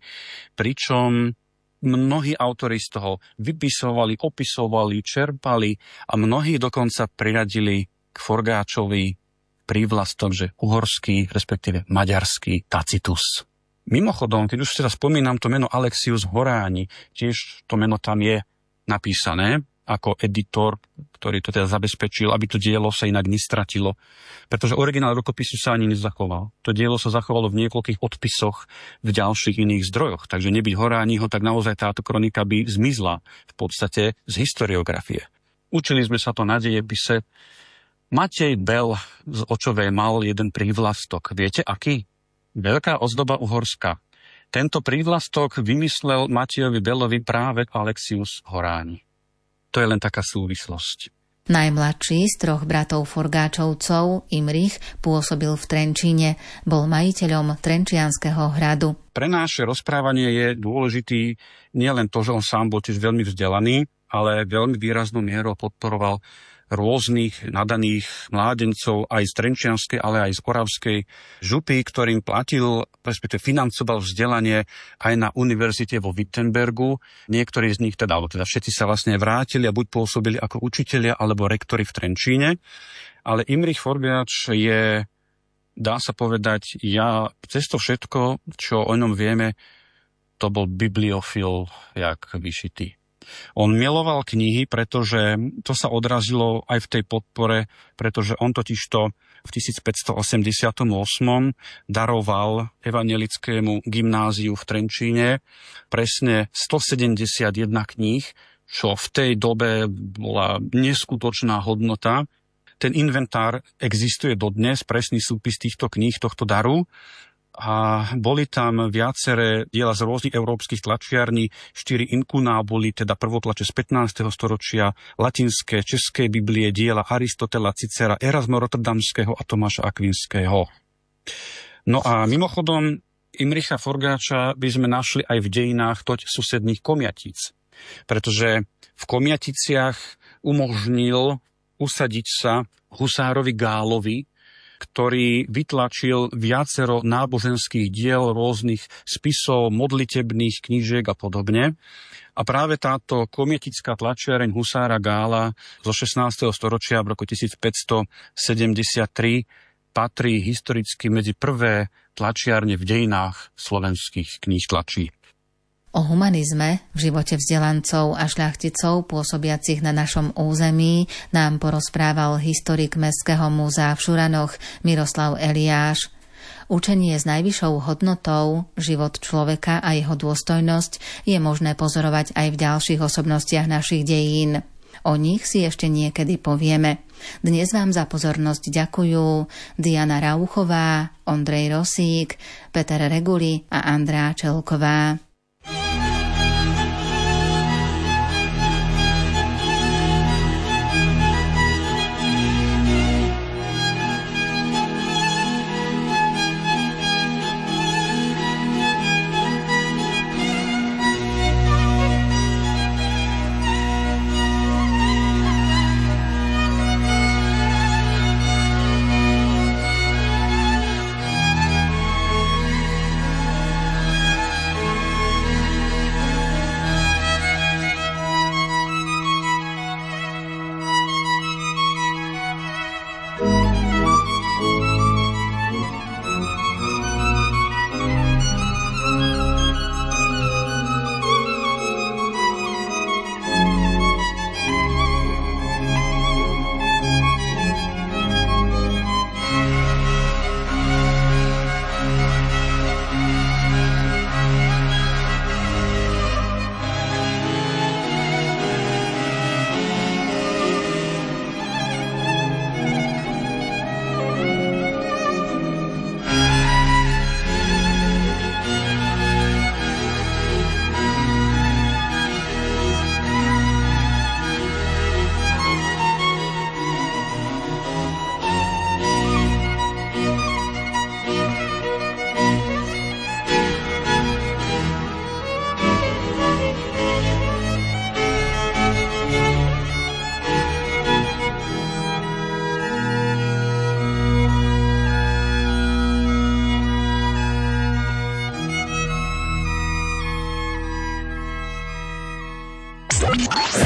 pričom mnohí autori z toho vypisovali, opisovali, čerpali a mnohí dokonca priradili k Forgáčovi prívlastok, že uhorský, respektíve maďarský Tacitus. Mimochodom, keď už teda spomínam to meno Alexius Horáni, tiež to meno tam je napísané ako editor, ktorý to teda zabezpečil, aby to dielo sa inak nestratilo. Pretože originál rukopisu sa ani nezachoval. To dielo sa zachovalo v niekoľkých odpisoch v ďalších iných zdrojoch. Takže nebyť Horániho, tak naozaj táto kronika by zmizla v podstate z historiografie. Učili sme sa to na dejepise. Matej Bel z Očovej mal jeden prívlastok. Viete aký? Veľká ozdoba uhorská. Tento prívlastok vymyslel Matejovi Belovi práve Alexius Horáni. To je len taká súvislosť. Najmladší z 3 bratov Forgáčovcov, Imrich, pôsobil v Trenčíne, bol majiteľom Trenčianskeho hradu. Pre naše rozprávanie je dôležitý nielen to, že on sám bol tiež veľmi vzdelaný, ale veľmi výraznú mierou podporoval rôznych nadaných mládencov aj z Trenčianskej, ale aj z Oravskej župy, ktorým platil, respektíve financoval vzdelanie aj na univerzite vo Wittenbergu. Niektorí z nich teda všetci sa vlastne vrátili a buď pôsobili ako učitelia alebo rektori v Trenčíne. Ale Imrich Forgáč je, dá sa povedať, cez to všetko, čo o ňom vieme, to bol bibliofil jak vyšitý. On miloval knihy, pretože to sa odrazilo aj v tej podpore, pretože on totižto v 1588 daroval evanjelickému gymnáziu v Trenčíne presne 171 kníh, čo v tej dobe bola neskutočná hodnota. Ten inventár existuje dodnes, presný súpis týchto kníh, tohto daru. A boli tam viaceré diela z rôznych európskych tlačiarní, 4 inkunábuly, teda prvotlače z 15. storočia, latinské, české Biblie, diela Aristotela, Cicera, Erasma Rotterdamského a Tomáša Akvinského. No a mimochodom, Imricha Forgáča by sme našli aj v dejinách toť susedných Komjatíc, pretože v Komjaticiach umožnil usadiť sa husárovi Gálovi, ktorý vytlačil viacero náboženských diel, rôznych spisov, modlitebných knížiek a podobne. A práve táto komjetická tlačiareň husára Gála zo 16. storočia v roku 1573 patrí historicky medzi prvé tlačiarne v dejinách slovenských kníh tlačí. O humanizme v živote vzdelancov a šľachticov pôsobiacich na našom území nám porozprával historik Mestského múzea v Šuranoch Miroslav Eliáš. Učenie s najvyššou hodnotou, život človeka a jeho dôstojnosť je možné pozorovať aj v ďalších osobnostiach našich dejín. O nich si ešte niekedy povieme. Dnes vám za pozornosť ďakujú Diana Rauchová, Ondrej Rosík, Peter Reguli a Andrá Čelková.